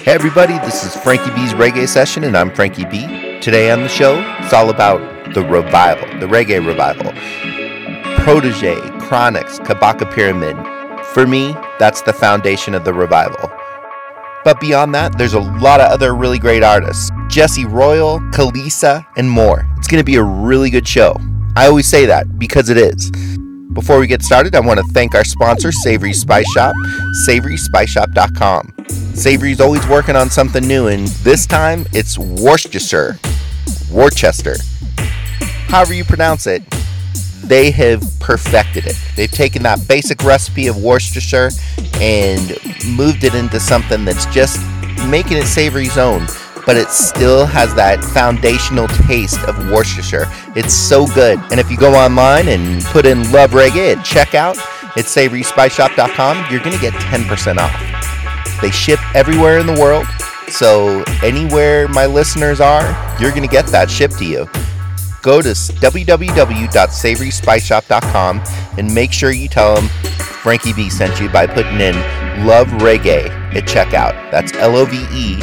Hey everybody, this is Frankie B's Reggae Session, and I'm Frankie B. Today on the show, it's all about the revival, the reggae revival. Protege, Chronixx, Kabaka Pyramid. For me, that's the foundation of the revival. But beyond that, there's a lot of other really great artists. Jesse Royal, Kalisa, and more. It's going to be a really good show. I always say that because it is. Before we get started, I want to thank our sponsor, Savory Spice Shop, SavorySpiceShop.com. Savory's always working on something new, and this time it's Worcestershire. However you pronounce it, they have perfected it. They've taken that basic recipe of Worcestershire and moved it into something that's just making it Savory's own, but it still has that foundational taste of Worcestershire. It's so good. And if you go online and put in Love Reggae at checkout at SavorySpiceShop.com, you're going to get 10% off. They ship everywhere in the world, so anywhere my listeners are, you're going to get that shipped to you. Go to www.SavorySpiceShop.com and make sure you tell them Frankie B sent you by putting in Love Reggae at checkout. That's LOVEREGGAE.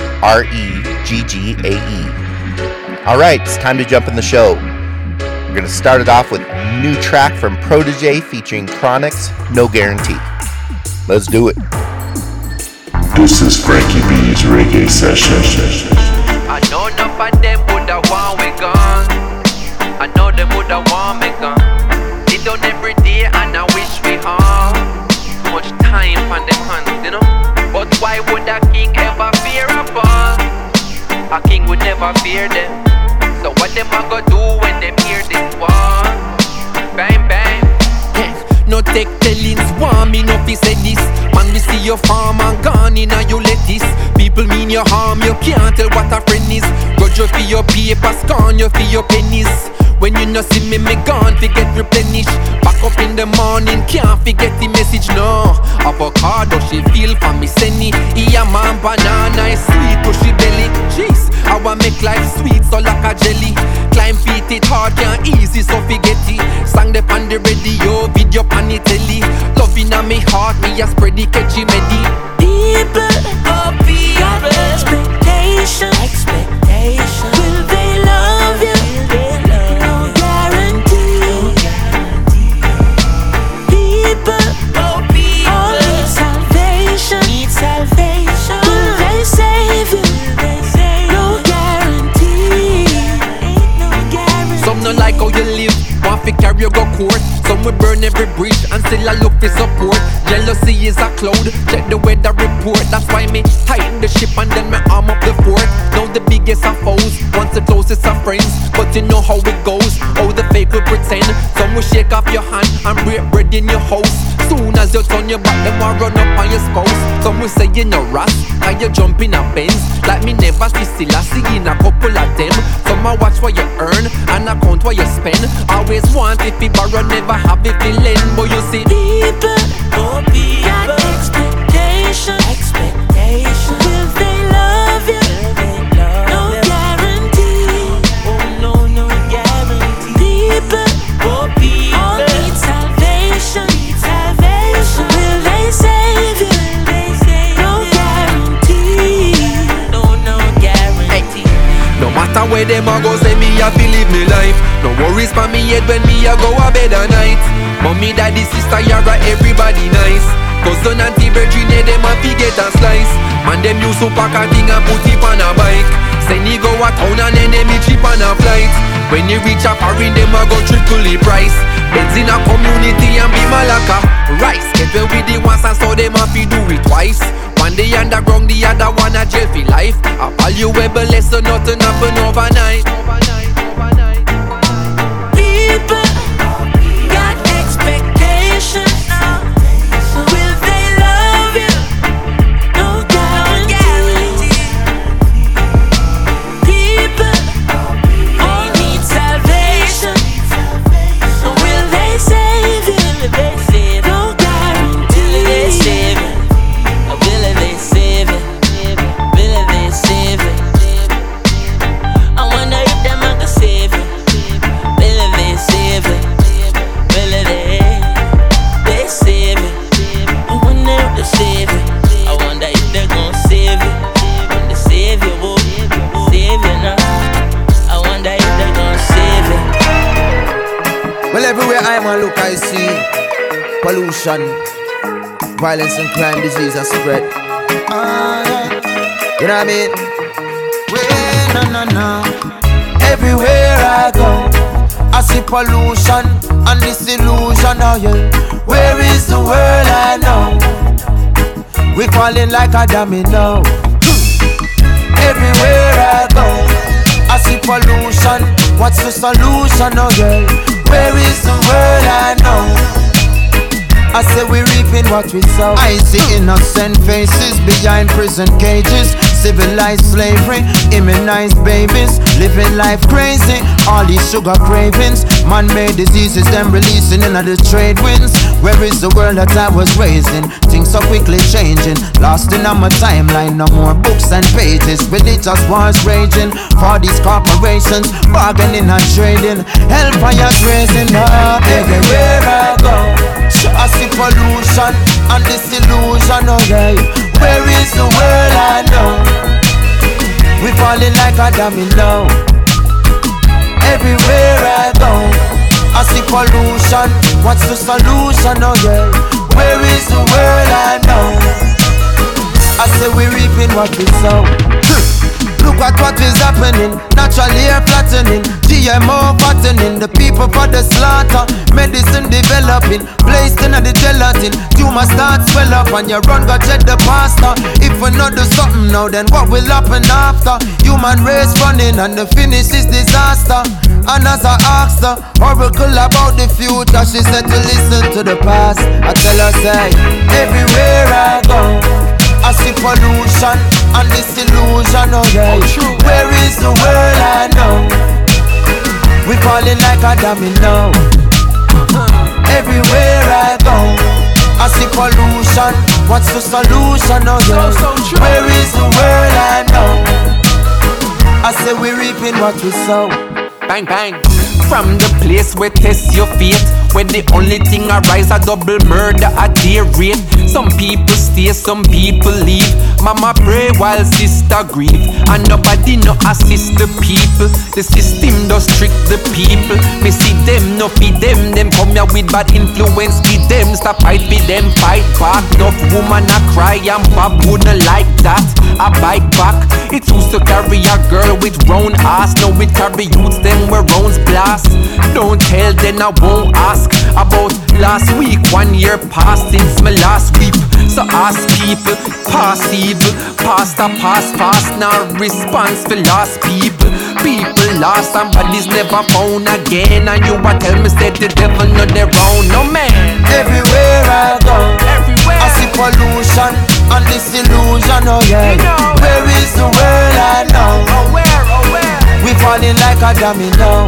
Alright, it's time to jump in the show. We're going to start it off with a new track from Protege featuring Chronixx, No Guarantee. Let's do it. This is Frankie B's Reggae Session. I know enough of them woulda want we gone. I know them woulda want me gone. They done every day and I wish we all too much time on them hands, you know. But why would a king ever fear a fall? A king would never fear them. So what them a go do when them hear this war? Bang bang. No take tellings, want me no fi say this. Man, we see your farm and gone in and you let this. People mean your harm, you can't tell what a friend is. Grudge you for your paper, scorn you for your pennies. When you no see me gone, forget replenish. Back up in the morning, can't forget the message, no. Avocado, she feel for me, Senny. Yeah, man, banana is sweet, pushy belly. Jeez, I want make life sweet, so like a jelly. Climb feet, it hard, can't easy, so forget it. Sang the on the radio, video pan the telly. Loving on me heart, me a spread the catchy medi. People, oh people, expectation. Will they love you? No guarantee. People, oh people, all need salvation. Will they save you? No guarantee. Some no like how you live, want fi carry you go court. Some will burn every bridge and still I look for support. Jealousy is a cloud, check the weather report. That's why me tighten the ship and then me arm up the fort. Now the biggest of foes, once the closest of friends. But you know how it goes, how the fake will pretend. Some will shake off your hand and break bread in your house. Soon as you turn your back, them will run up on your spouse. Some will say you no ras, and you jump in a Benz. Like me never see a in a couple of them. Some will watch what you earn and account what you spend. Always want if you borrow, never have it to lend. But you see people, oh people, got expectation. Will they love you? No guarantee. Oh no guarantee. People, oh people, all need salvation. Will they save you? No guarantee. No guarantee. no matter where them a go, say me a fi live me life. No worries for me head when me a go a bed at night. Mommy, daddy, sister, yara, everybody nice. Cousin, auntie, brethren, them a fi get a slice. Man, them use to pack a thing and put it on a bike. Send you go a town and then them cheap on a flight. When you reach a foreign, them a go triple the price. Benz in a community and be malaka. Rice, get well with the ones and so them a fi do it twice. One day underground, the other one a jail for life. A valuable lesson, nothing happen overnight. People got expectations. Will they love you? No guarantee. People all need salvation. Will they save you? No guarantee. Will they save you? Will they save you? Will they save you? I wonder pollution, violence and crime, disease are spread. You know what I mean? No. Everywhere I go, I see pollution and disillusion. Oh yeah, where is the world I know? We falling like a domino. Everywhere I go, I see pollution. What's the solution? Oh yeah, where is the world I know? I say we reaping what we sow. I see innocent faces behind prison cages, civilized slavery, immunized babies, living life crazy. All these sugar cravings, man-made diseases, them releasing into the trade winds. Where is the world that I was raised in? Things so quickly changing, lost in my timeline. No more books and pages, religious wars raging for these corporations, bargaining and trading. Hellfire's raising up everywhere I go. I see pollution and disillusion, oh yeah. Where is the world I know? We falling like a domino. Everywhere I go, I see pollution. What's the solution, oh yeah? Where is the world I know? I say we reaping what we sow. Look at what is happening, natural air flattening, GMO fattening, the people for the slaughter, medicine developing, placed in the gelatin, tumor start swell up and your run got check the pasta. If we not do something now, then what will happen after? Human race running and the finish is disaster. And as I asked her, oracle about the future, she said to listen to the past. I tell her, say, everywhere I go, I see pollution and disillusion, oh yeah. Where is the world I know? We falling like a domino. Everywhere I go, I see pollution. What's the solution, oh yeah? Where is the world I know? I say we reaping what we sow. Bang bang. From the place where test your fate, where the only thing arise a double murder at their rate. Some people stay, some people leave. Mama pray while sister grieve, and nobody no assist the people. The system does trick the people. Me see them, no feed them. Them come here with bad influence, feed them. Stop fight with them, fight back. Enough woman a cry and Bob wouldn't like that. I bite back. It used to carry a girl with round ass. Now it carry youths them where rounds blast. Don't tell, then I won't ask about last week. 1 year past since my last week. So ask people, pass evil, past a pass fast. Now response for lost people. People lost and bodies never found again. And you a tell me said the devil not there round, no man. Everywhere I go, everywhere I see pollution and disillusion, oh yeah. Where is the world I know? Oh where? We falling like a domino.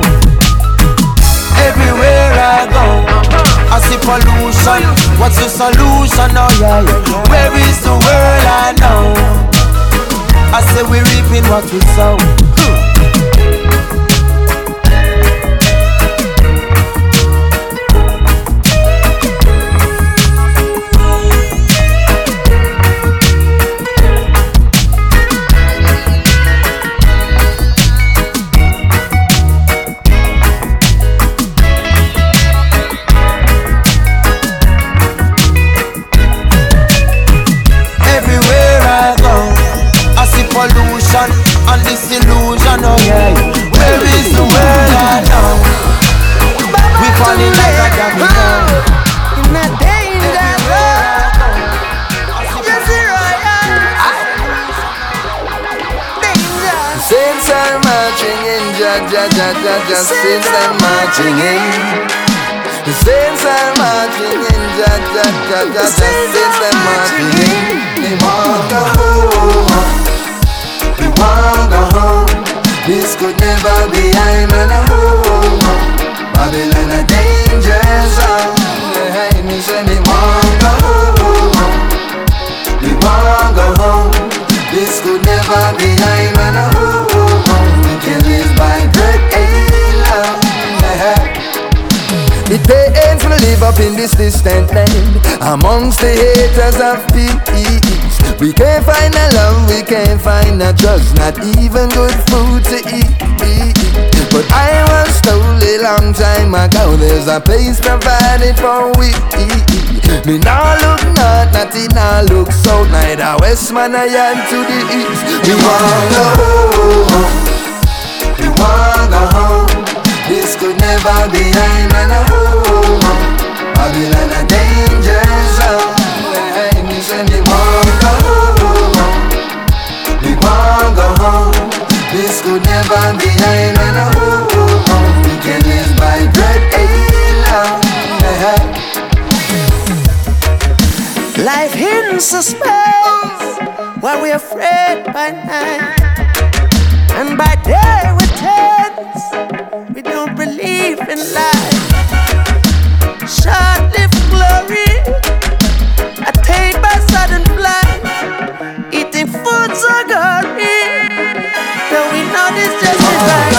Everywhere I go, I see pollution. What's the solution, oh yeah? Where is the world I know? I say we reaping what we sow. Pollution and disillusion, oh yeah. Where is the world I know? We falling like a domino. In a danger zone. Yes, danger. Saints are marching in, ja, saints are marching in. The saints are marching in, ja, saints are marching in. They want to home. We want go home. This could never be I'm in a home. Babylon a danger zone. Me say me want go home. We want go home. This could never be I'm in a home. We can live by bread and love. It pains me to live up in this distant land, amongst the haters of peace. We can't find a love, we can't find a trust, not even good food to eat. But I was told a long time ago there's a place provided for we. Me nah look north, nothing nah look south, neither west man I am to the east. We wanna go home, we wanna go home. This could never be I'm in a home. Babylon a danger zone. Me say me wanna go home, we wanna go home. This could never be I'm in a home. We can live by bread alone. Life hidden suspense, while we're afraid by night, and by day we're tense. We don't believe in life. Short-lived glory, attained by sudden flight. Eating food so gory, though we know this just is right.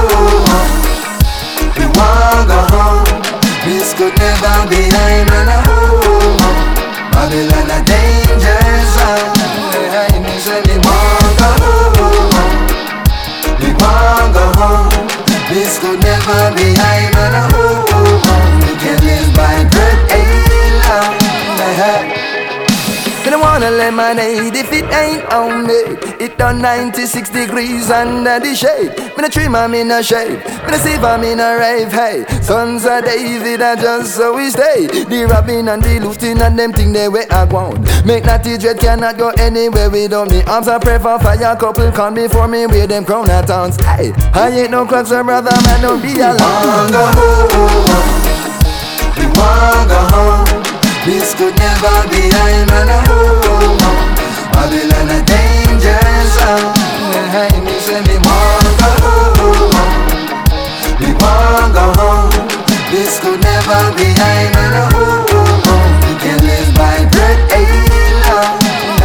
We wanna go home. This could never be I'm in a home. Babylon a danger zone. Me say me wanna go home, we wanna go home. This could never be I'm in a home. We can live by bread alone. Me don't wanna lemonade if it ain't homemade. It done 96 degrees under the shade. Me no trim am in a shade, me no save am in a rave. Hey, sons of David are just so we stay. The robbing and the looting and them thing they way I want. Make that dread cannot go anywhere without me. Arms I pray for fire couple come before me with them crown at towns. Hey, I ain't no clocks so brother man don't be alone. We wanna go home, we wanna go home. This could never be I'm in a home. Babylon a danger zone. Me say me wanna go home, we wanna go home. This could never be I'm in a home. We can live by bread alone.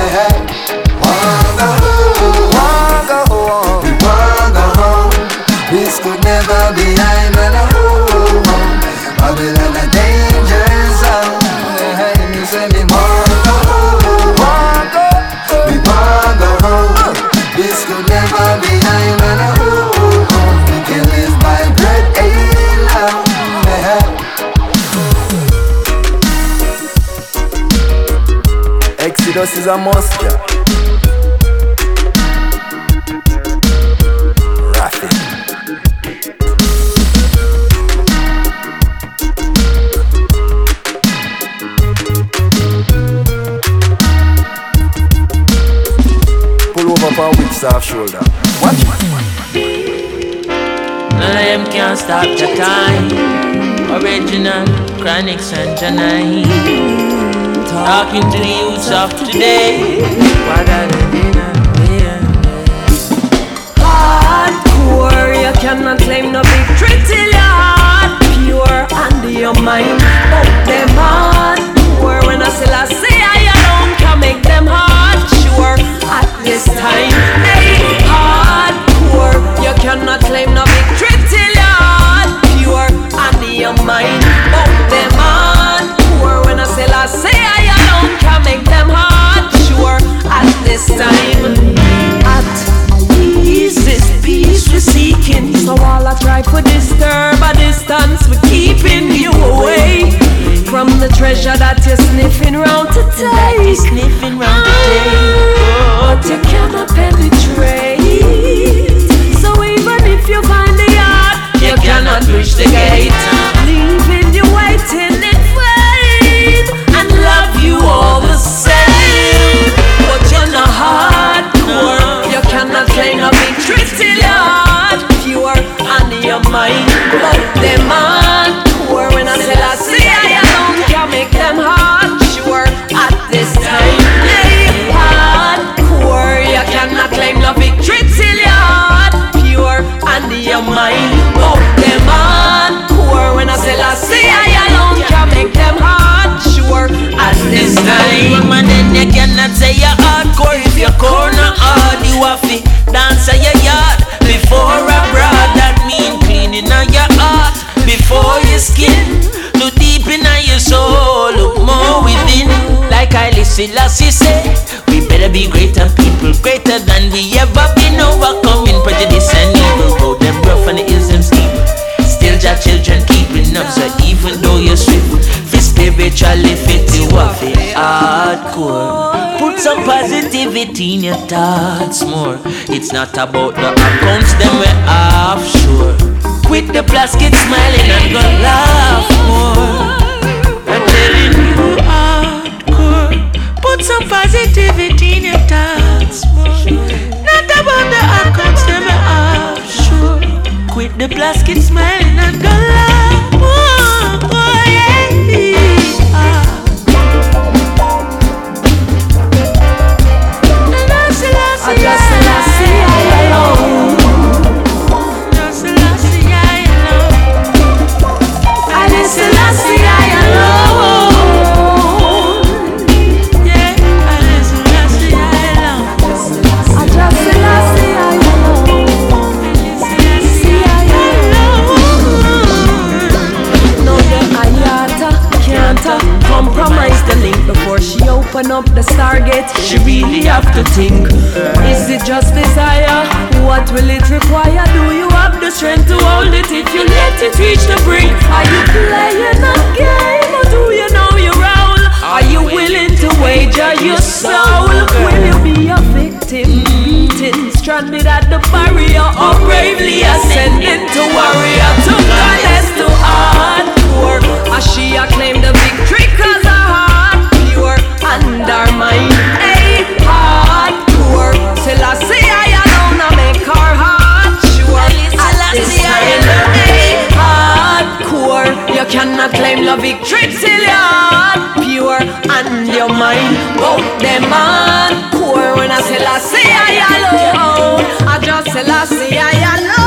Wanna go home, we wanna go home. This could never be I'm in a home. Babylon a danger zone. Me say me wanna go home, we wanna go home. This could never be I'm in a home. We can live by bread alone. Exodus is a must, yeah. Rafi. Pull over for a whip soft shoulder. What? None of them can't stop the time. Original, Chronics and Janine. Talking to the youths of today. What are they doing? Hardcore, you cannot claim no victory till your heart pure and your mind. But them hardcore, when I say I alone can make them hard sure at this time. Hey, hardcore, you cannot claim no victory till your heart pure and your mind. But them hardcore, when I say I alone can make them hard sure at this time. At ease, this peace we're seeking. So all I try to disturb a distance, we're keeping you away from the treasure that you're sniffing round today. But you cannot penetrate. So even if you find the yard, you cannot reach the gate. Leaving you waiting in vain, and love you all the same. But you're not hardcore. You cannot claim no victory till your heart pure and your mind. But them hardcore, when I say I alone can make them hard sure at this time. Hey, hardcore, you cannot claim no victory till your heart pure and your mind. But them hardcore, when I say I alone can make them hard sure at this time. Man, then you cannot say you're hardcore if you're corner hard. You have to dance at your yard before a broad. That mean cleaning on your heart before your skin. Look deep in your soul, look more within. Like I listen, Lassie say, we better be greater people, greater than we ever been. Overcoming prejudice and evil. Though them rough and the ism steep, still your children keeping up. So hardcore. Put some positivity in your thoughts more. It's not about the accounts, them we're offshore. Quit the plastic smiling and go laugh more. I'm telling you hardcore. Put some positivity in your thoughts more. Not about the accounts, them we're offshore. Quit the plastic smiling and go laugh more. Oh, yeah. I just Selassie, I alone. Just Selassie, I alone. I just Selassie, I alone. Yeah, I just Selassie, I alone. I just Selassie, I alone. Selassie, I alone. No, the Ayata can't compromise the link before she open up the Stargate. She really have to think. Is it just desire? What will it require? Do you have the strength to hold it if you let it reach the brink? Are you playing a game or do you know your role? Are you willing to wager your soul? Will you be a victim, beaten, stranded at the barrier, or bravely ascending to warrior, to goddess, to hardcore? As she acclaimed the victory cause her heart pure and her mind hardcore. Selassie, I alone, I make her heart sure. At this time, hardcore. You cannot claim the victory till your heart pure and your mind both them hardcore. When I Selassie, I alone, I just Selassie, I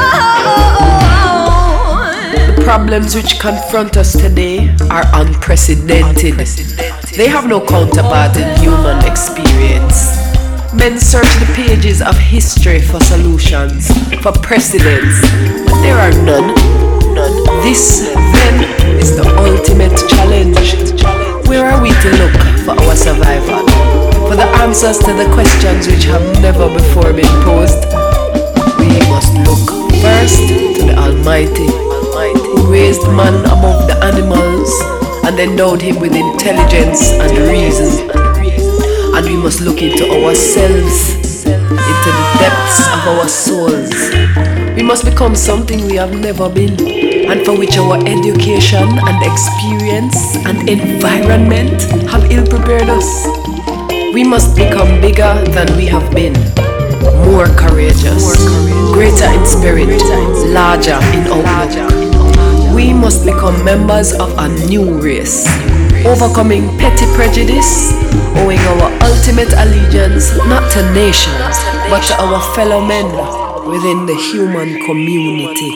alone. The problems which confront us today are unprecedented. They have no counterpart in human experience. Men search the pages of history for solutions, for precedents, but there are none. This, then, is the ultimate challenge. Where are we to look for our survival? For the answers to the questions which have never before been posed? We must look first to the Almighty, who raised man above the animals and endowed him with intelligence and reason. And we must look into ourselves, into the depths of our souls. We must become something we have never been, and for which our education and experience and environment have ill-prepared us. We must become bigger than we have been, more courageous, greater in spirit, larger in outlook. We must become members of a new race, overcoming petty prejudice, owing our ultimate allegiance not to nations, but to our fellow men within the human community.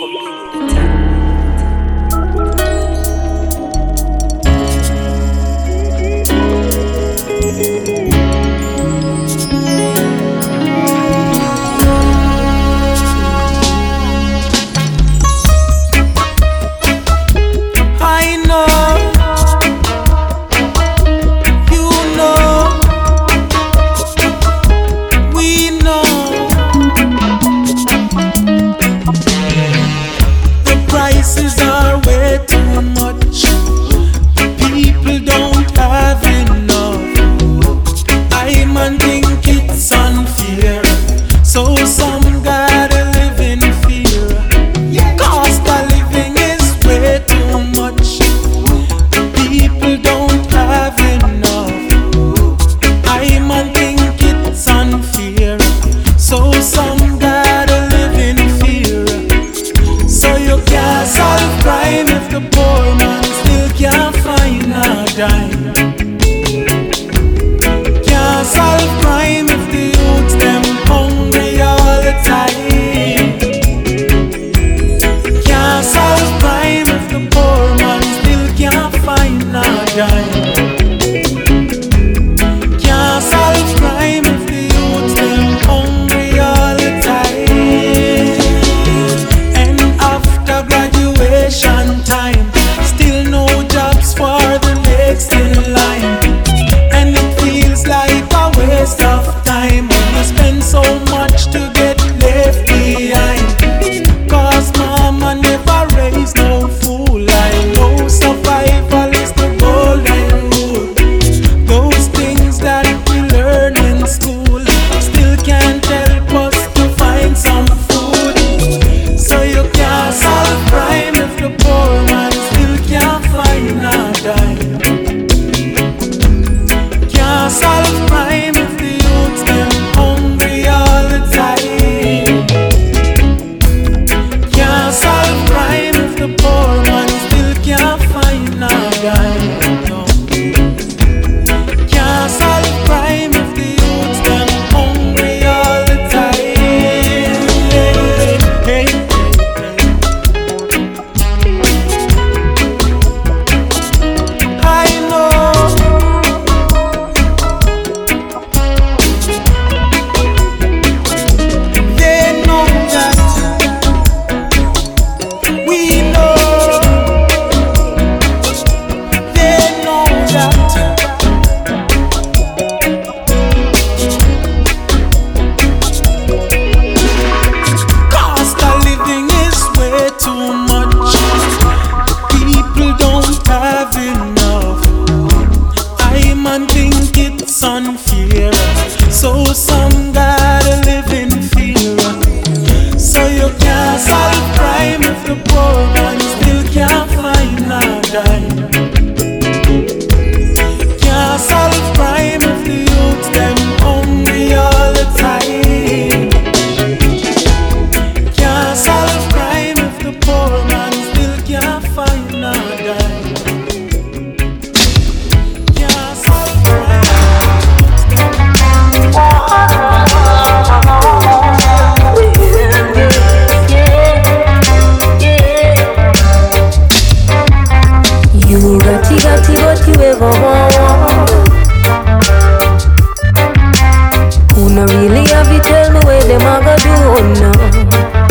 have you tell me where them a go do now?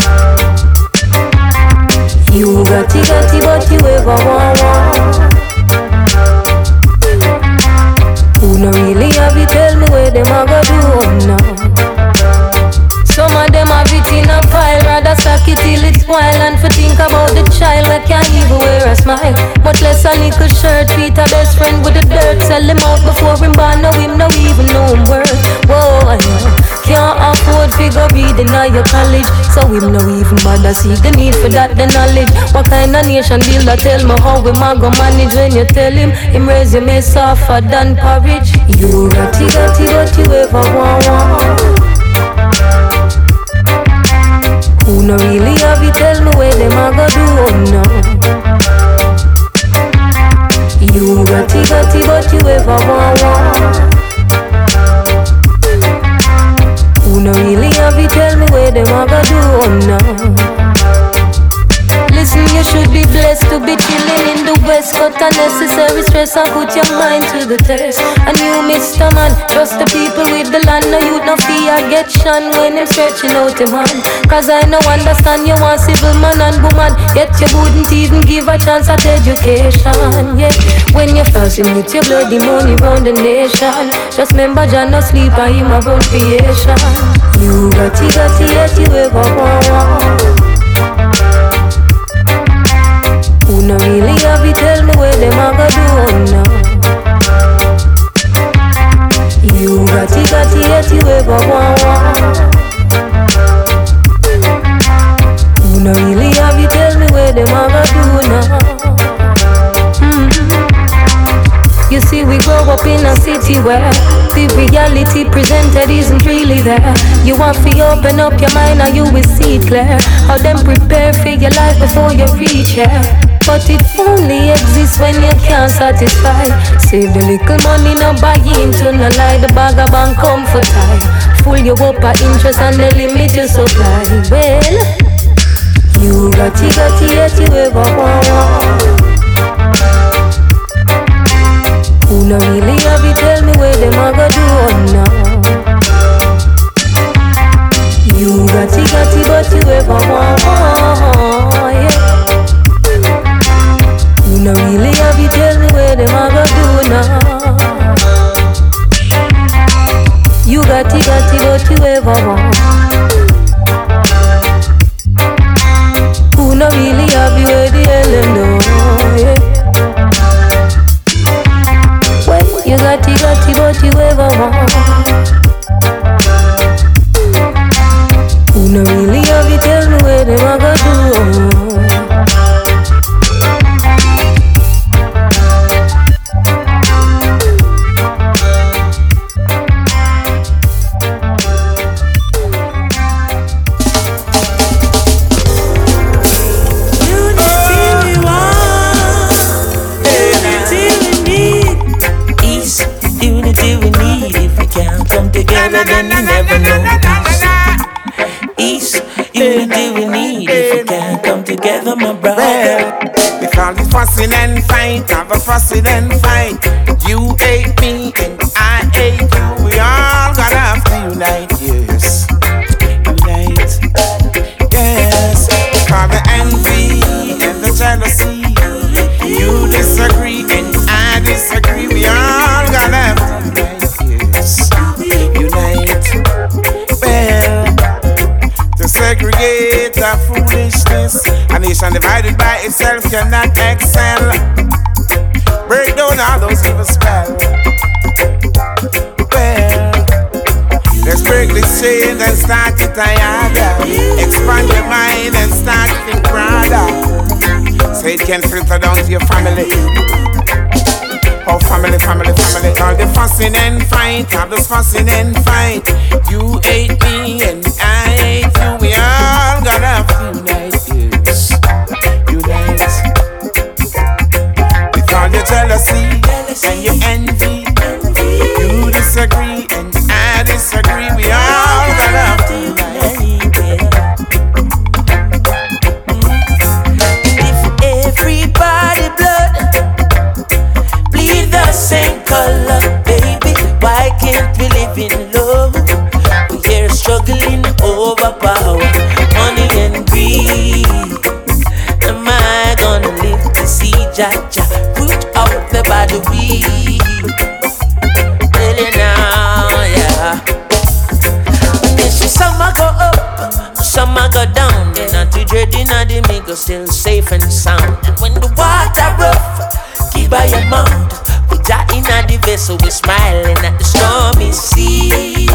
You got it, but you ever want. Who no really have you tell me where them a go do now? Some of them have it in a pile, rather suck it till it's wild. And for think about the child that can't even wear a smile, much less a little shirt. Treat a best friend with the dirt, sell him out before him born. Now him no even know him worth. Whoa, can't afford figure reading at your college, so him no even bother see the need for that the knowledge. What kind of nation builder tell me how we ma go manage when you tell him resume softer than porridge? You got it, but you ever want. Who no really have you tell me where them a go do now? You got it, but you ever want. Who no really have you tell me where them a go do now? Listen, you should be blessed to be chilling in the West. Cut unnecessary stress and put your mind to the test. And you, Mr. Man, trust the people with the land. No youth, no fear, get shunned when them stretching out your hand. Cause I no understand you want civil man and woman, yet you wouldn't even give a chance at education. Yeah, when you're fasting with your bloody money round the nation, just remember John no sleep and him around creation. You got it, yet you ever want. Who no really have you tell me where them a go do now? You got it, yet you ever want. Who no really have you tell me where them a go do now? You see, we grow up in a city where the reality presented isn't really there. You want to open up your mind and you will see it clear. How them prepare for your life before you reach here. But it only exists when you can't satisfy. Save the little money, no buy into no lie. The bag of bank come for time. Fool you up at interest and they limit your supply. Well, you got it, yet you ever want. Who no really have you tell me where them a go do now? You got it, but you ever want. Yeah. Who no really have you tell me where them a go do now? You got it, but you ever want. Who no really have you where the hell them know? Yeah. You got it, but you ever want. Who no really have you tell me where them a go do? Then you never know peace. Unity we need if we can't come together, my brother. Well, we call it fussing and fight, have a fussing and fight. You hate me and I hate you. We all gotta have to unite, yes. Unite, yes. We call the envy and the jealousy. You disagree and I disagree. We all gotta have to unite, yes. To segregate our foolishness. A nation divided by itself cannot excel. Break down all those evil spells. Well, let's break this chain and start it together. Expand your mind and start to think broader, so it can filter down to your family. Oh, family, family, family. All the fussing and fight, all this fussing and fight. You hate me and I hate you. We all gotta have to unite, yes. Unite. With all your jealousy and your envy. You disagree and I disagree. We all gotta have to unite. If everybody blood bleed the same color, baby, why can't we live in love? We hear struggling over power, money and greed. Am I gonna live to see Jaja root out the bad weed? Tell you now, yeah. This summer go up, summer go down. They're not too dreading, and they make us still safe and sound. And when the water rough, keep by your mouth. We got in the vessel, we smiling at the stormy sea.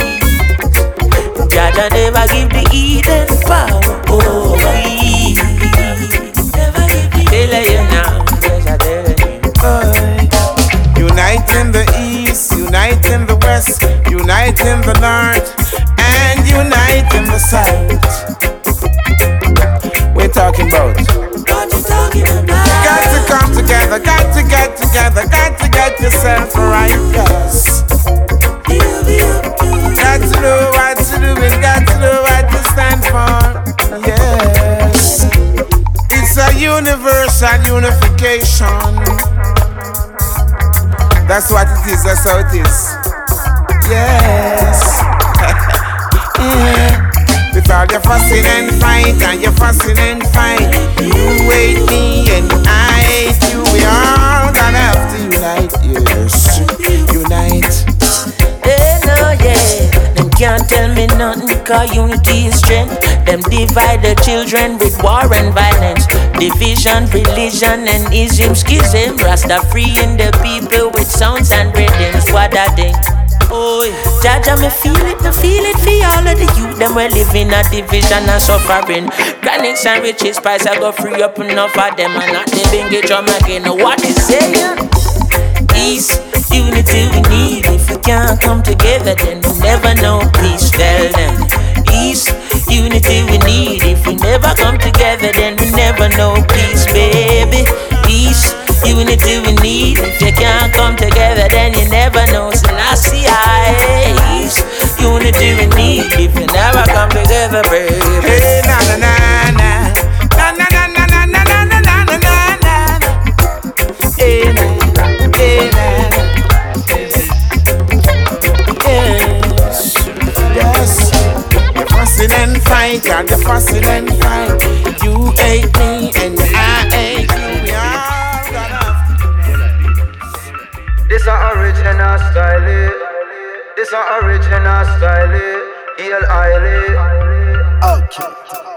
Jaja never give the Eden power over me. Never give the tell you now, yes I tell you. Unite in the east, unite in the west, unite in the north, and unite in the south. We're talking about. What you talking about? Got to come together, got to get together, got to get yourself right, yes. Got to know what to do and got to know what to stand for, yes. It's a universal unification. That's what it is, that's how it is. Yes. Yeah. With all your fussing and fight, and your fussing and fight, you hate me and I hate you. We all gonna have to unite, yes. Unite. No, yeah. Them can't tell me nothing, cause unity is strength. Them divide the children with war and violence. Division, religion, and ism, schism. Rasta freeing the people with sounds and rhythms. What I think. Oh, Jaja, me feel it for all of the youth. Them we living a division and suffering. Chronics and riches, price I go free up enough of them. And not the bingy drum again. What is saying? Peace, unity we need. If we can't come together, then we never know peace. Tell them. Peace, unity we need. If we never come together, then we never know peace, baby. Peace, unity we need. If you can't come together, then you never know. So I see peace, unity we need. If you never come together, baby. Hey, na na na na. Na na na na na na na na na na na. Hey, na. Hey, na. Yes. Yes. You're fussing and fight, God, you're fussing and fight. You hate me and I hate you. We all gonna. This is original style. This is original style. Heel Eiley. Okay.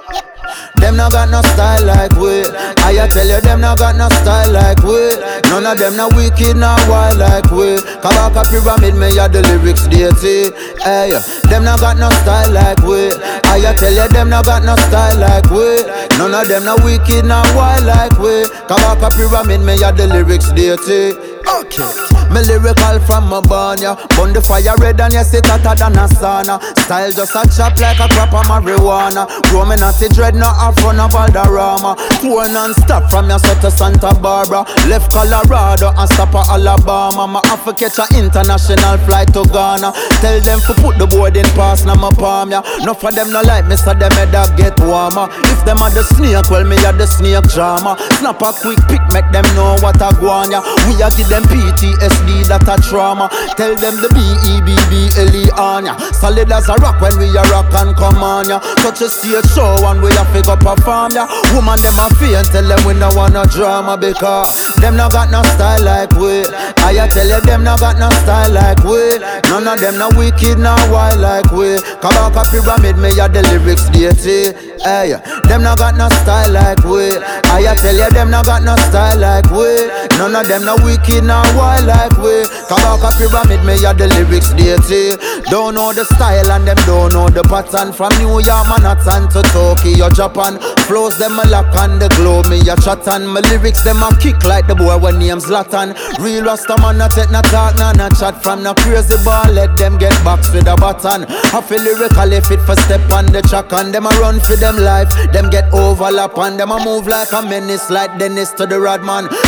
Them no got no style like we. I tell you, them no got no style like we. None of them no wicked, no wild like we. Kabaka pyramid, me ya the lyrics deity. Hey, them no got no style like we. I tell you, them no got no style like we. None of them no wicked, no wild like we. Kabaka pyramid, me ya the lyrics deity. Okay. Me lyrical from my born, yeah. Burn the fire red and you sit hotter than a sauna. Style just a chop like a crop of marijuana. Grow me not the dread, not a front of Valderrama. Tour non-stop from your to Santa Barbara. Left Colorado and stop at Alabama. Ma have to catch a international flight to Ghana. Tell them to put the boarding pass na my palm, yeah. Enough of them no like me, so them head up get warmer. If them are the snake, well me are the snake drama. Snap a quick pick, make them know what I want, yeah. We are give them PTSD, that a trauma. Tell them the BEBBLE on ya. Solid as a rock when we a rock and come on ya. Touch a stage show and we a figure perform ya. Woman them a fee and tell them we no want no drama. Because them no got no style like we. I tell you them no got no style like we. None of them no wicked, no wild like we. Kabaka pyramid, me a the lyrics deity. Hey, them no got no style like we. I tell you them no got no style like we. None of them no wicked, no wild like we. Kabaka pyramid, me a the lyrics deity. Don't know the style and them don't know the pattern. From New York, Manhattan to Tokyo, Japan. Flows them a lock on the globe, me a chat on. My lyrics them a kick like the boy when name's Latin. Real Rasta man no take no talk, no chat. From no crazy ball, let them get boxed with a button. I feel lyrically fit for step on the track. And them a run for them life, them get overlap. And them a move like a menace, like Dennis to the Rodman.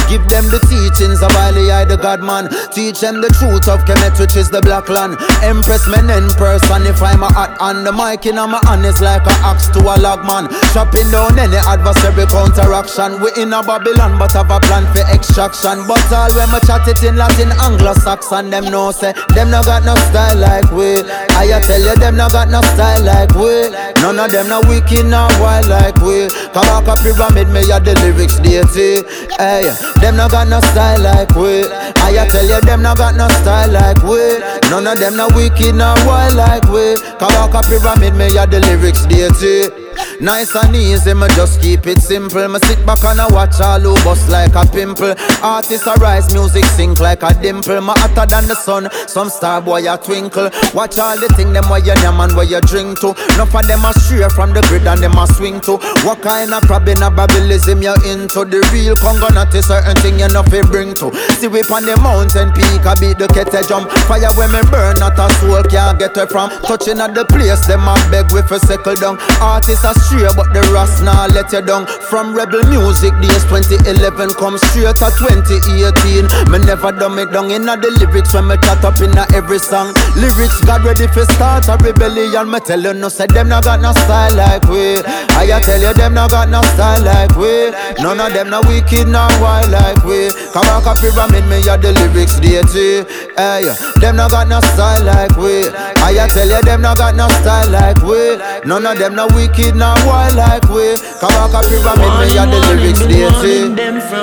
Give them the teachings of Ali, I the God man. Teach them the truth of Kemet, which is the black land. Empress men in person, if I'm a hot on the mic in my hand is like a axe to a log man. Chopping down any adversary counteraction. We in a Babylon but have a plan for extraction. But all when me chat it in Latin, Anglo-Saxon, them no say them no got no style like we. I tell you them no got no style like we. None of them no wicked no wild like we. Kabaka pyramid me ya the lyrics deity. Hey, them no got no style like we. I tell you them no got no style like we. None of them no wicked no wild like we. Kabaka pyramid me ya the lyrics deity. Nice and easy, me just keep it simple. Me sit back and I watch all who bust like a pimple. Artists arise, music sink like a dimple. Me hotter than the sun, some star boy a twinkle. Watch all the thing them where you name and where you drink to. Enough of them a stray from the grid and them a swing to. What kind of crab in a Babylism you into? The real Congo not a certain thing you know fi bring to. See we on the mountain peak, I beat the kettle jump. Fire when me burn, not a soul can't get it from. Touching at the place, them a beg with a settle down. Artists a stray but the rust nah let you down. From rebel music days 2011 come straight to 2018. Me never dumb it down in the lyrics when me chat up in every song. Lyrics got ready for start a rebellion. Me tell you no say them no got no style like we. I tell you them no got no style like we. None of them no wicked no wild like we. Kabaka pyramid me ya the lyrics deity. Hey, them no got no style like we. I tell you them no got no style like we. None of them no wicked no wild like we. Kabaka pyramid me ya the lyrics deity. Them from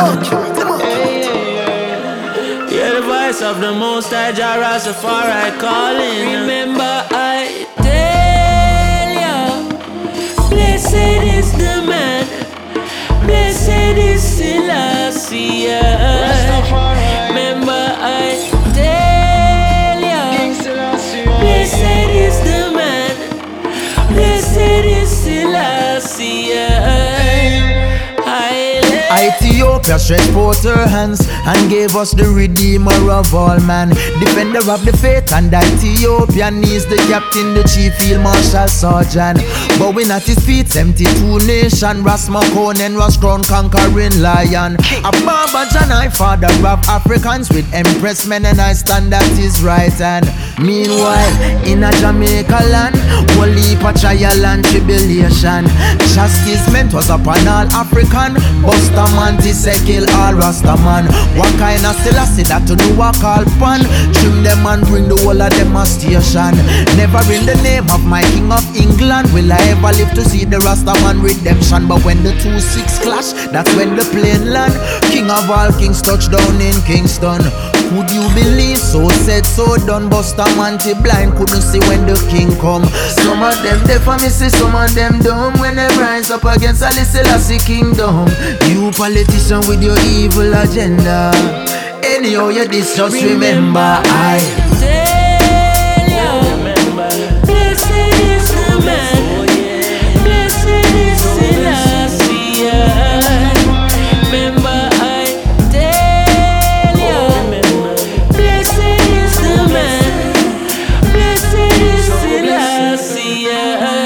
Hear the voice of the Most High Jah Rastafari calling. Remember I tell ya, blessed is the man, blessed is Selassie. Remember I tell ya, blessed is the man, blessed is Selassie. Ethiopia stretched forth her hands and gave us the Redeemer of all man, defender of the faith, and Ethiopia needs the captain, the chief field marshal sergeant. Bowing at his feet, 72 nation, Ras Makonnen was crowned conquering lion. Ababa Janai, father of Africans, with Empress men and I stand at his right hand. Meanwhile, in a Jamaica land, whole heap of trial and tribulation. Chastisement was upon all African. Buster man, say kill all Rasta man. What kind of Selassie that to do a call pan? Trim them and bring the whole of them a station. Never in the name of my King of England will I ever live to see the Rasta man redemption. But when the 2-6 clash, that's when the plane land. King of all kings touch down in Kingston. Could you believe? So said, so done. Buster man blind couldn't see when the king come. Some of them deaf and me see some of them dumb when they rise up against Ali Selassie kingdom. You politician with your evil agenda. Anyhow you this, just remember I tell you, blessed is the man, blessed is Selassie. Remember I tell you, blessed is the man, blessed is Selassie.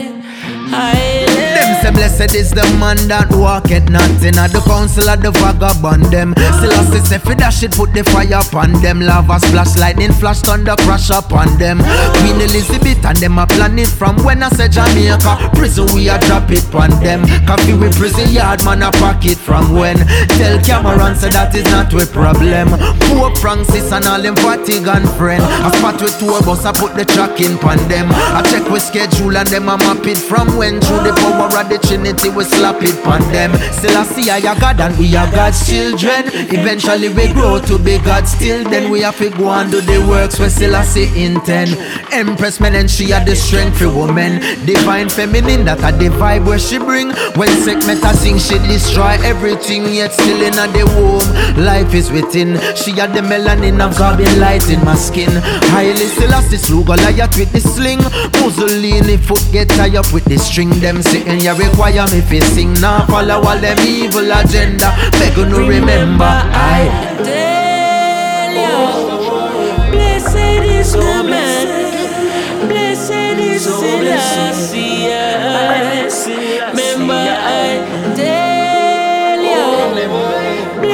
Blessed is the man that walketh not in at the council of the vagabond them. Selassie say fi dash it, put the fire upon them. Lava splash, lightning flash, thunder crash upon them. Queen Elizabeth and them a plan it from when I say Jamaica. Prison we a drop it on them. Coffee with prison yard man a pocket from when. Tell Cameron say that is not a problem. Pope Francis and all them Vatican friend. I spot with tour bus I put the track in pon them. I check with schedule and them a map it from when. Through the power of the Trinity we slap it pon them. Selassie I a God and we are God's children. Eventually we grow to be God still. Then we have to go and do the works where Selassie intend. Empress men and she are the strength for women. Divine feminine that are the vibe where she bring. When Sekhmeta sing she destroy everything, yet still in the womb life is within. She had the melanin absorbing light in my skin. Highly Selassie slew Goliath with the sling. Mussolini foot get tied up with the string. Them sitting you require me fi sing. Now follow all them evil agenda. Beg you no remember I tell you, blessed is the man, blessed is Selassie. Remember I tell you,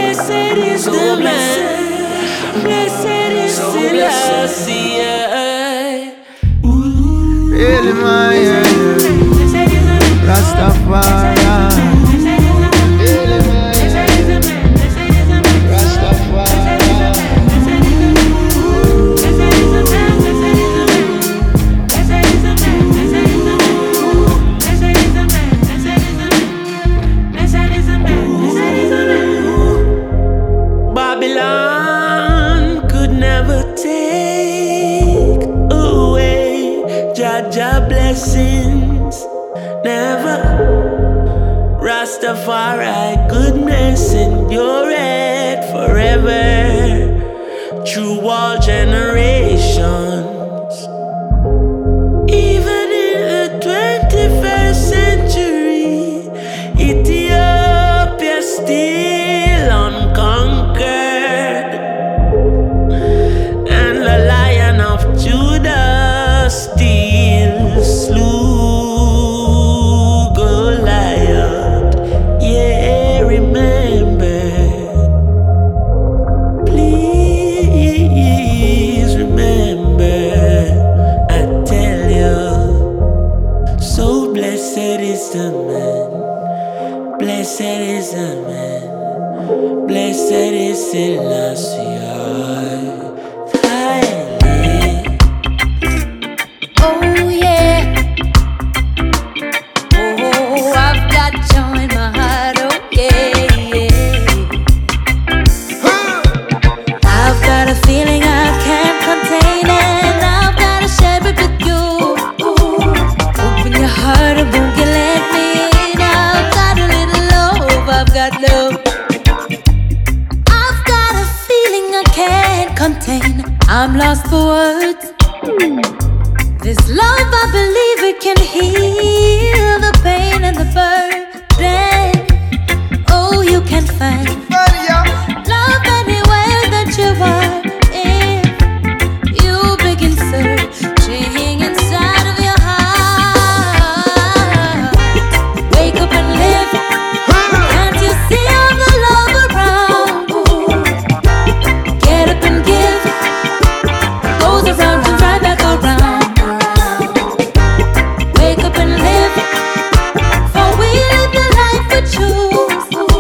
Selassie. Really, my Rastafari. Babylon could never take away Jah blessings, never. Rastafari goodness endureth forever, through all generations. Even in the 21st century, Ethiopia still unconquered, and the Lion of Judah still slew Goliath. Yeah, remember, please remember, I tell you. So blessed is the man, blessed is the man, blessed is Selassie. Oh yeah. Oh, I've got joy in my heart. Oh yeah, yeah. I've got a feeling I can't contain, and I've gotta share it with you. Open your heart and won't you let me in? I've got a little love. I've got love. I've got a feeling I can't contain. I'm lost for words. This love, I believe it can heal the pain and the burden. Oh, you can find love anywhere that you are. If you begin searching inside of your heart, wake up and live. Can't you see all the love around? Get up and give. Goes around and right back around. Wake up and live, for we live the life we choose.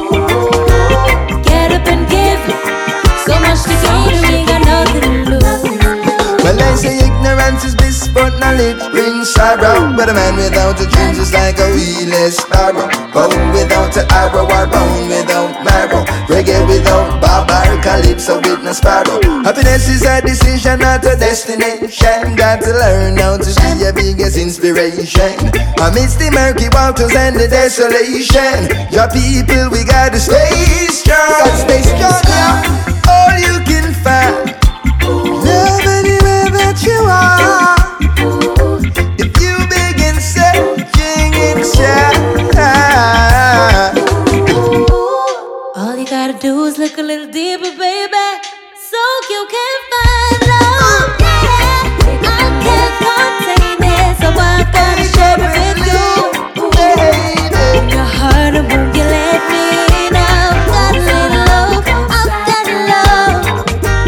Get up and give, so much to gain, we got nothing to lose. Well, they say ignorance is bliss, but knowledge brings sorrow. But a man without a dream is like a wheelless sparrow. Bone without an arrow, or bone without marrow. Reggae without barbar, calypso with no sparrow. Happiness is a decision, not a destination. Got to learn how to be your biggest inspiration. Amidst the murky waters and the desolation, your people, we gotta stay strong. Stay strong, yeah. All you can find, love anywhere that you are. If you begin searching inside, All you gotta do is look a little deeper, baby, so you can find love. I can't contain it, so I've gotta share it with you. Open your heart and won't you let me in? I've got a little love, I've got love.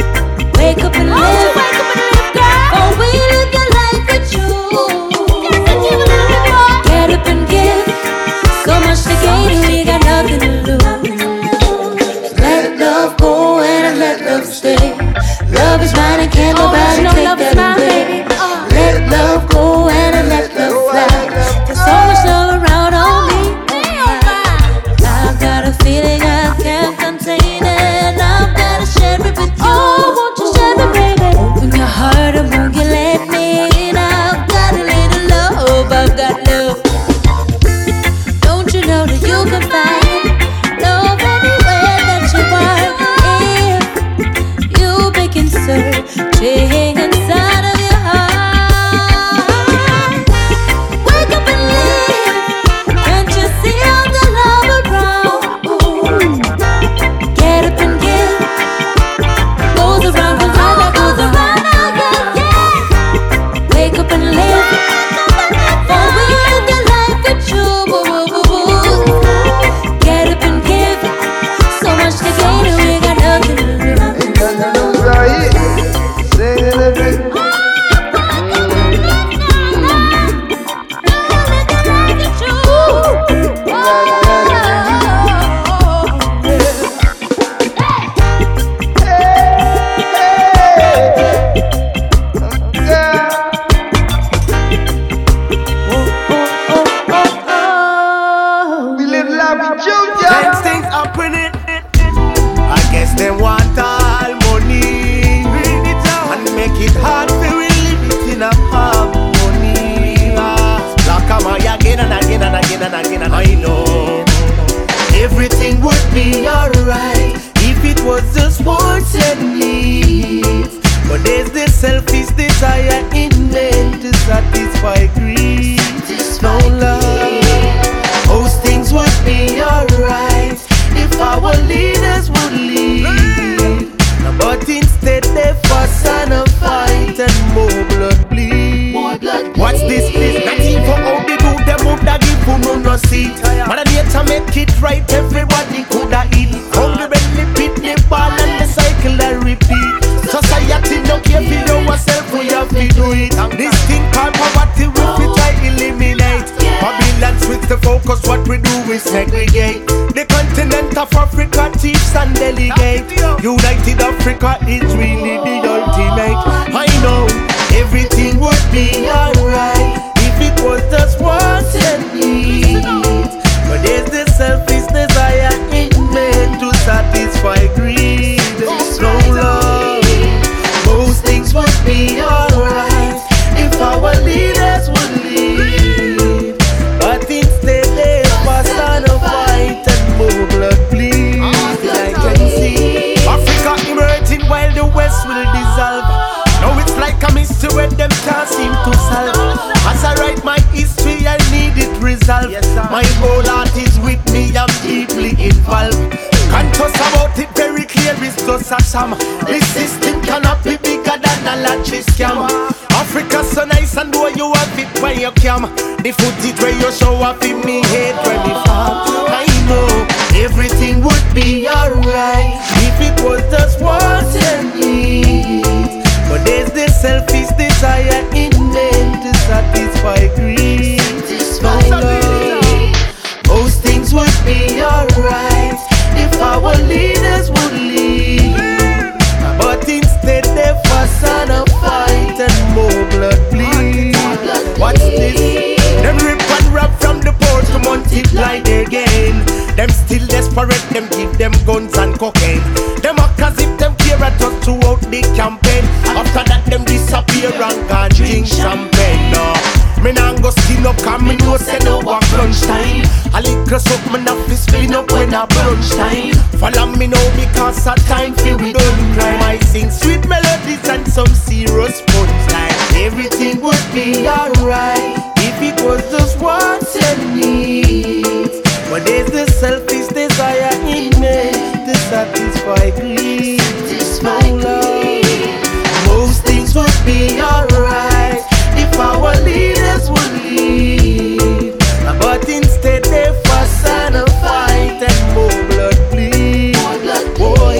we segregate. The continent of Africa teach and delegate. United Africa is really the ultimate. I know everything would be alright if it was just wants and needs. But there's the selfish desire in men to satisfy greed. No love, most things would be alright if our leaders would lead. But instead they pass on a fight and more blood bleed. I can see Africa emerging while the West will dissolve. Now it's like a mystery where them can't seem to solve. As I write my history, I need it resolved. My whole heart is with me, I'm deeply involved. Conscious about it, very clear, it's just a sham. This system cannot be bigger than a lottery scam. Africa so nice and though you have it when you come. The footage where you show up in me head when me fall. I know everything would be alright if it was just wants and needs. But there's this selfish desire in men to satisfy greed. No love, most things would be alright if our leaders would lead. But instead they fuss and a fight and more blood bleed. What's this? Them rip and rob from the poor to multiply their gain. Them still desperate, them give them guns and cocaine. Them act as if them care at us throughout the campaign. After that them disappear and can't drink champagne. No, me nah go skin up 'cause me know say no work crunch time. I lick us up, me nah fi spin up when a brunch time. Follow me now because a time fi we don't crime. I sing sweet melodies and some serious punchline. Everything would be alright if it was just wants and needs. But there's the selfish desire in me to satisfy greed. No love, most things would be alright if our leaders would lead. But instead they fuss and a fight and more blood bleed. Oh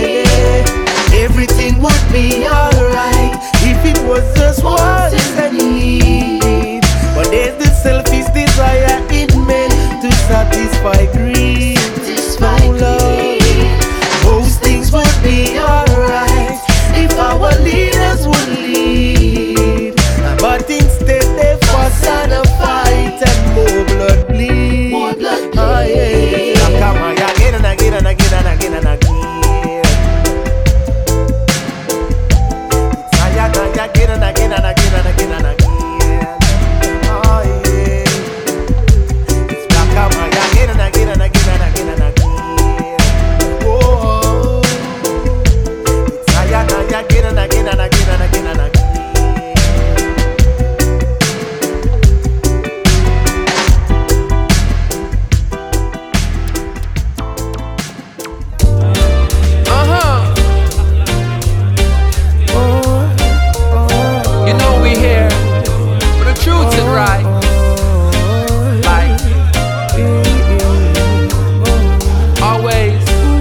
yeah, everything would be alright if it was just wants and need. But there's the selfish desire in men to satisfy greed. No love, most things would be alright if our leaders would lead. But instead they fuss and a fight and more blood bleed. Oh yeah, come on again and again and again and again and again. It's again and again and again and again and again. Oh yeah, it's back up again and again and again and again and again. Oh, it's again and again and again and again and again. You know we here for the truth and right. Like always,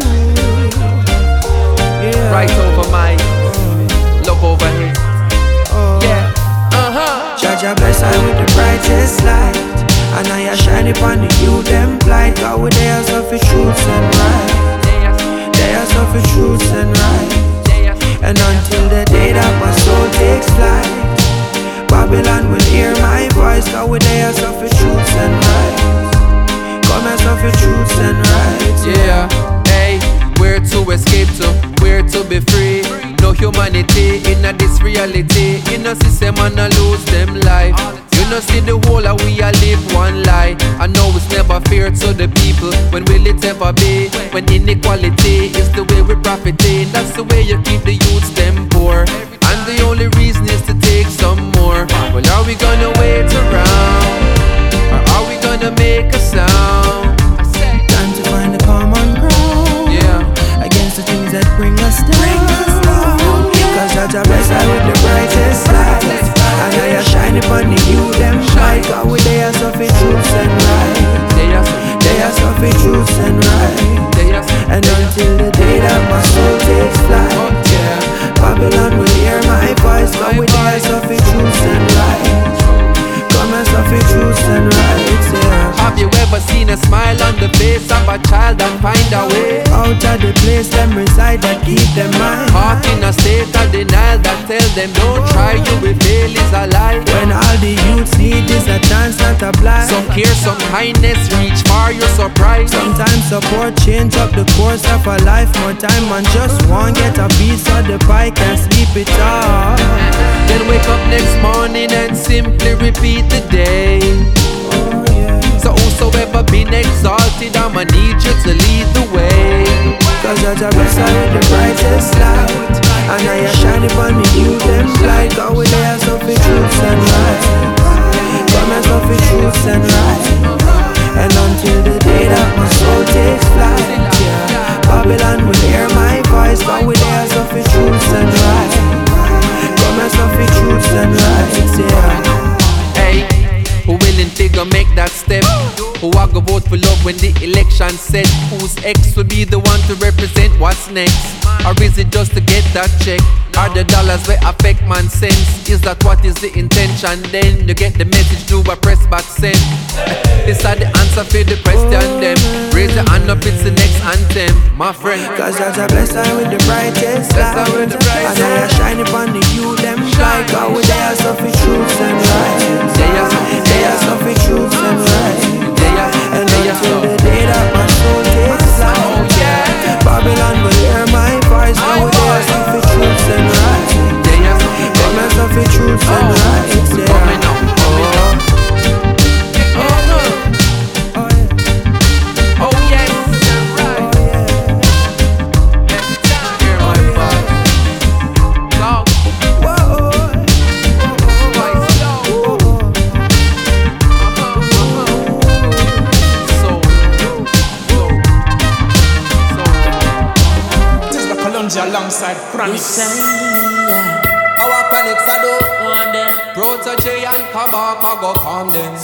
right over my look over here. Yeah, Jaja bless I with the brightest light, and I shine upon the youth them blind. God with they are suffer truths and right. They are suffer truths and right. And until the day that my soul takes flight, Babylon will hear my voice. God with they are suffer truths and right. Come and suffer truths and right. Yeah, hey, where to escape to, where to be free. No humanity in a this reality. In a system and a lose them life. You know see the whole of we a live one lie. I know it's never fair to the people. When will it ever be? When inequality is the way we profiting. That's the way you keep the youths them poor. And the only reason is to take some more. Well, are we gonna wait around? Or are we gonna make a sound? Time to find a common ground. Yeah, against the things that bring us down. Cause Jaja bless I with the brightest light, and I shine upon the youth them bright. God with they are suffer truths and right. They are suffer truths and right. And until the day that my soul takes flight, Babylon will hear my voice. God with they are suffer truths and right. Come and suffer a child and find a way out of the place them reside that keep them mind. Caught in a state of denial that tell them don't try, you will fail is a lie. When all the youths need is a chance, not a blind. Some care, some kindness, reach far, you're surprised. Sometimes support change up the course of a life. More time and just one get a piece of the pie, can't sleep it off. Then wake up next morning and simply repeat the day. So whosoever been exalted, I'ma need you to lead the way. Cause you're the best with the brightest light, and now you're shining upon me, you them light. Go with there, so for truth and right. Come and so for truth and right. And until the day that my soul takes flight, yeah, Babylon will hear my voice. Go with there, so for truth and right. Come and so for truth and right, yeah. Hey, who willing to go make that step? Who I go vote for love when the election set? Whose ex will be the one to represent what's next? Or is it just to get that check? Are the dollars where affect man's sense? Is that what is the intention then? You get the message through a press back send. This are the answer for the question them. Raise your hand up, it's the next anthem, my friend. Cause that's a blessing with the brightest light, and now you're shining upon the youth them like how they are so for truth and right. They are so for truth and right. And until the day that my soul takes flight, Babylon will hear my voice. How they are so for truth and right. Come and so for truth and right. Alongside Chronic. Our Chronic Sado One them Protege and Kabaka go condemn.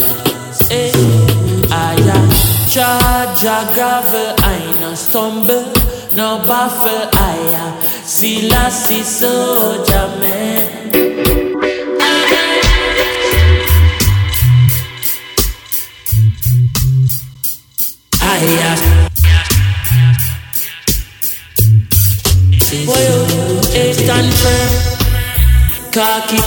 I charge a gravel, I no stumble, no baffle, I see lassie soldier man. Boy, you stand firm, cocky.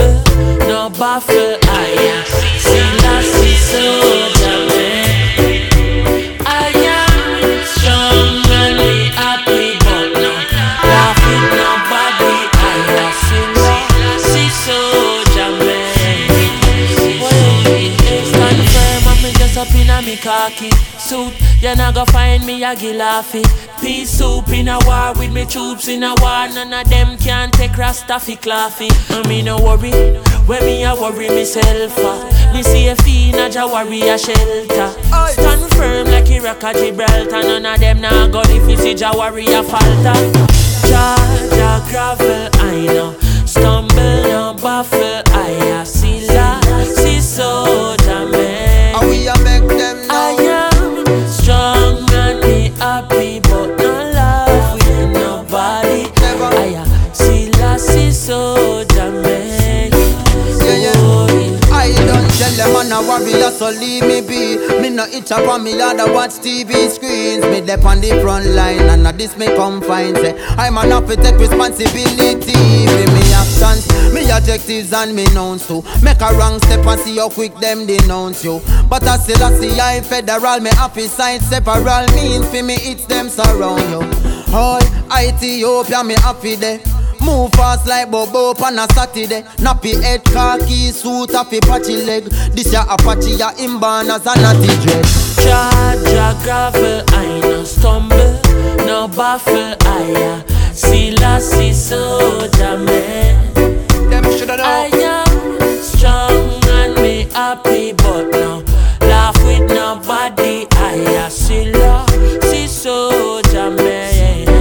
stumble, no baffle. I am Selassie soldier man. I am strong and be happy, but no laughing nobody. I am Selassie soldier man. Stand firm and me just up in a me khaki suit. You not go find me a gilafi. Pea soup in a war with me troops in a war. None of them can take Rastafi claffy. I me no worry, when me a worry myself. Me see a fiend a ja worry a shelter. Stand firm like Iraq a Gibraltar. None of them nah go if you see ja worry a falter. Ja gravel I know, stumble no baffle. I see la, see soldier man. And we a make them know. I am strong and be happy, but no love with nobody. I see Lassie soldier man. I don't tell them I'm a warrior, so leave me be. Me no itch up on me other watch TV screens. Me dep on the front line and now this me come find. Say I'm enough to take responsibility for me actions, me objectives and me nouns too. Make a wrong step and see how quick them denounce you. But I still see I federal, me happy side separal means for me it's them surround you. All Ethiopia me happy there. Move fast like Bobo on a Saturday. Nappy head, khaki suit, happy patchy leg. This ya Apache, ya inborn as a natty dread. Ja gravel, I no stumble, no baffle. I see Lassie soldier man. Them shoulda know. I am strong and me happy, but no laugh with nobody. I see Lassie soldier man.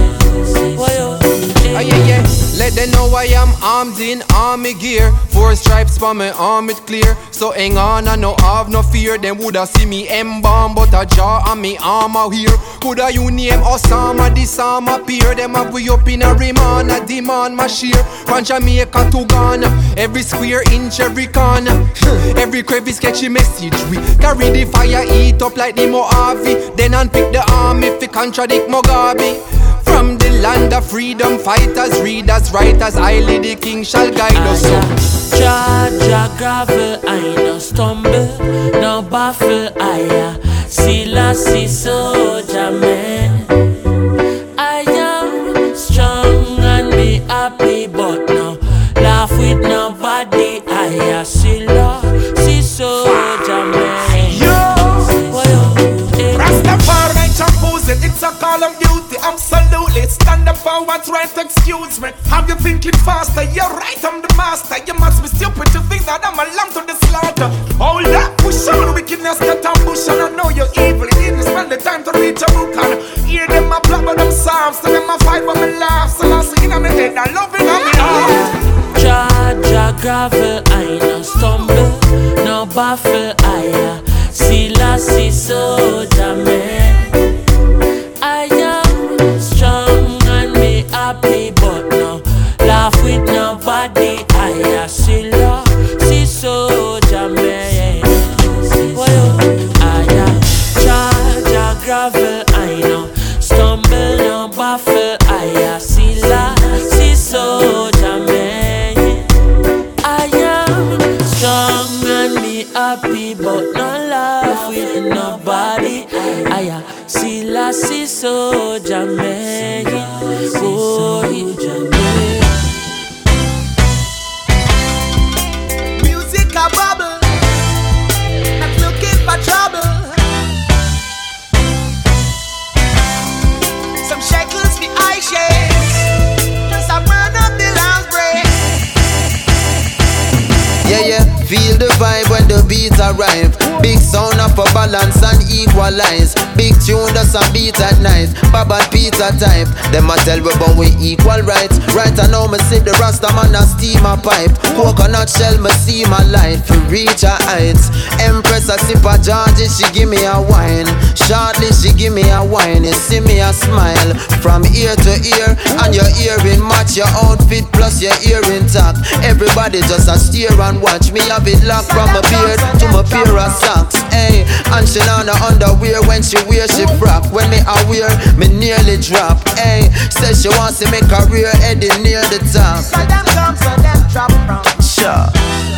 Oh yeah. Let them know I am armed in army gear. 4 stripes for my arm it clear. So hang on, I no have no fear. Them woulda see me embalm, but a jaw on me arm out here. Coulda you name Osama, disarm appear. Them have we up in a remand, a demand my share. From Jamaica to Ghana, every square inch, every corner. Every crevice catch a message. We carry the fire, eat up like the Mojave. Then unpick the arm if it contradict Mugabe. From the land of freedom, fighters, readers, writers, highly the king shall guide us. Ja gravel, I no stumble, no baffle. I see Lassie soldier man. I am strong and be happy, but no laugh with nobody. I see Lassie soldier man. Rastafari opposing, it's a call of duty, absolutely. Stand up for what's right, excuse me. Have you thinking faster? You're right, I'm the master. You must be stupid to think that I'm a lamb to the slaughter. Hold up, push on, wickedness got ambush. And I know you're evil, you didn't spend the time to reach a book. And hear them a plot with them psalms, so them a fight for me laugh. So I see in my head, I love it on me heart. Ja gravel, I no stumble, no baffle. I see Lassie soldier man. I am strong and be happy, but no laugh with nobody. I see Lassie soldier man. I am Ja gravel, I no stumble, no baffle. I see Lassie soldier man. I am strong and be happy, but no laugh with nobody. I see Lassie soldier man. Music a bubble, not looking for trouble. Some shekels for eye shades, just a burn up the last break. Yeah, feel the vibe when the beats arrive. Big sound up for balance and equalize. Big tune that's a beat at night. Baba Peter type. Them a tell we but we equal right. Right I know me see the Rasta man a steam a pipe. Coconut shell me see my light to reach her heights. Empress a sip a Georgie, she give me a wine. Shortly she give me a wine. You see me a smile from ear to ear. And your earring match your outfit plus your earring tag. Everybody just a stare and watch me have it locked from my beard to my pair of socks. Hey, and she on the underwear when she wear she frock. When me aware, me nearly drop. Hey, says she wants to make career heading near the top. So them come, so them drop from. Sure.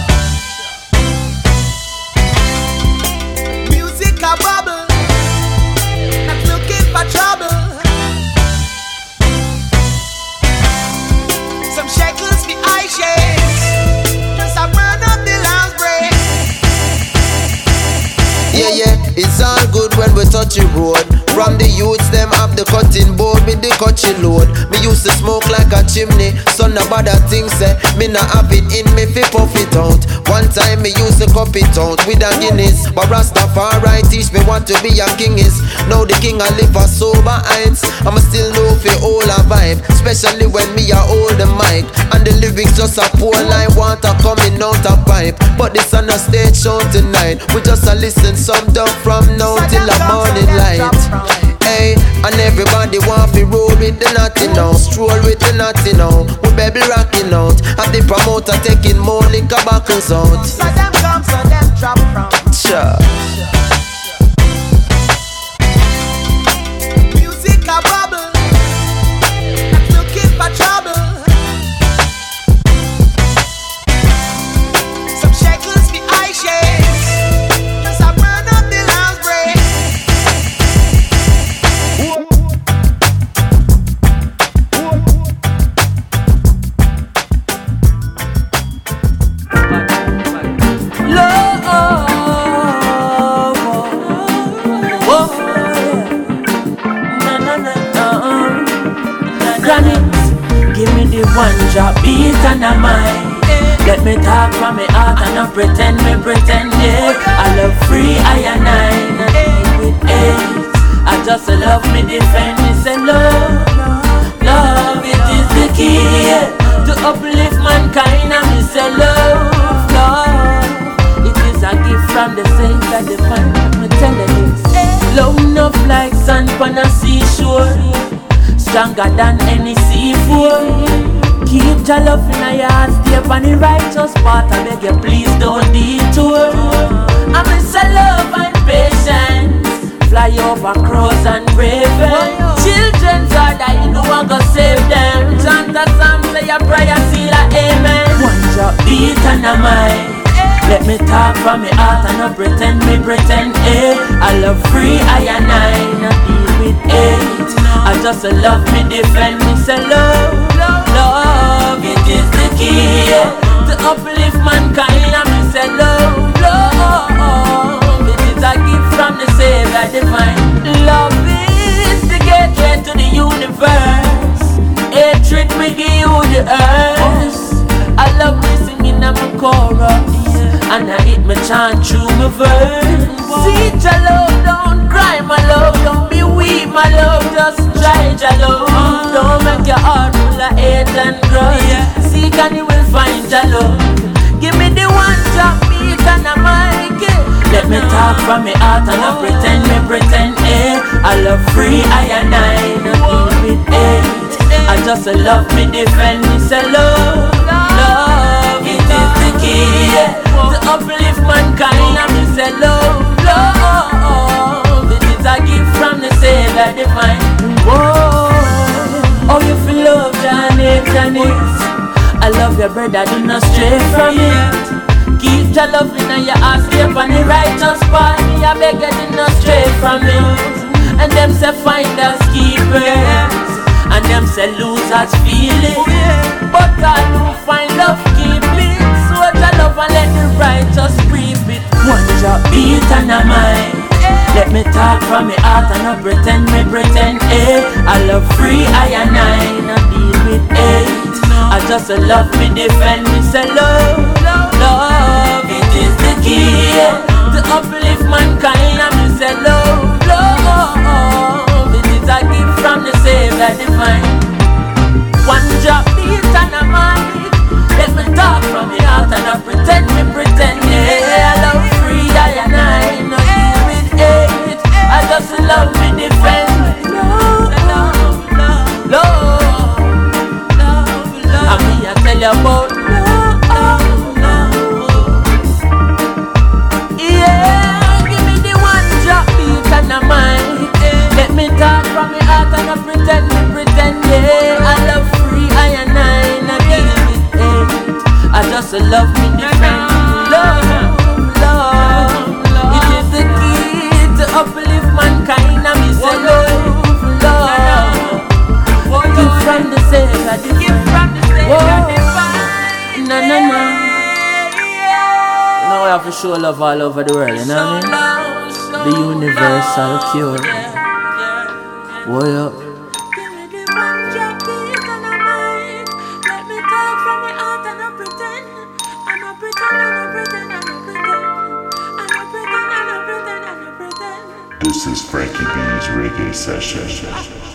Music a bubble, not looking for trouble. Some shekels for eye shades, just a burn up the last break. Yeah, it's all good when we touch the road. From the youths, them have the cutting board with the cutchy load. Me used to smoke like a chimney, son of bad things say. Me not have it in me fi puff it out. One time me used to cup it out with a Guinness, but Rastafari teach me what to be a king is. Now the king I live a sober heights. I'ma still know fi all a vibe, especially when me a hold the mic and the lyrics just a pour like water coming out a pipe. But this on a stage show tonight, we just a listen some dub from now till the morning light. Hey, and everybody want to roll with the natty now, stroll with the natty now. We baby rocking out, have the promoter taking more liquor backers out. So them come, so them drop from. Sure. Music a bubble, not looking for trouble. Some shekels for eye shades, just a burn up the last break. Give me the one drop beat and a mind. Let me talk from me heart and not pretend, yeah. I love free, I and nine. With AIDS, I just love me defend me, say love. Love, it is the key to uplift mankind, and me say love. Love, it is a gift from the Savior divine. Me tell you this, love enough like sand on a seashore, stronger than any seafood. Keep your love in your heart, stay on the righteous path. I beg you, please don't detour. I miss a love and patience, fly over crows and ravens. Children's are dying, no one go save them. Chant a psalm, say a prayer, seal a amen. One drop beat and a mind. Let me talk from me heart and not pretend, eh. I love free, I and I deal with hate. I just love me, defend me, say love. Love, it is the key to uplift mankind, and me say love. Love, it is a gift from the Savior divine. Love is the gateway to the universe. Hatred may give you the earth. I love me singing on my chorus, and I hit my chant through my verse. See your love, don't cry, my love. Don't be weak, my love. Just try your love. Don't make your heart full of hate and grudge. Seek and you will find your love. Give me the one drop beat and a mic. Let me talk from me heart and not pretend, eh. I love free, I and I not deal with hate. I just love me, defend me, say love. Love, it is the key to uplift mankind, and me say love. Love, it is a gift from the Savior divine. Whoa, oh you feel love, Janice. I love your brother, do not stray from it. Keep your love in your heart, stay on the righteous path. Me I beg you, do not stray from it. And them say finders keepers, and them say losers feel it. But all who find love keep it. So I love and let the righteous reap it. One drop beat and a mind. Let me talk from me heart and not pretend, eh. I love free, I and I not deal with hate. I just love me, defend me, say love. Love, it is the key to uplift mankind, and me say love. Love, it is a gift from the Savior divine. One drop beat and a mic. Let me talk from me heart and not pretend, yeah. I love free, I and I not deal with hate. I just love me, defend me, love. I mean I tell you about love. have to show love all over the world, you know what I mean? The universal cure. Boy up. This is Frankie B's Reggae Session.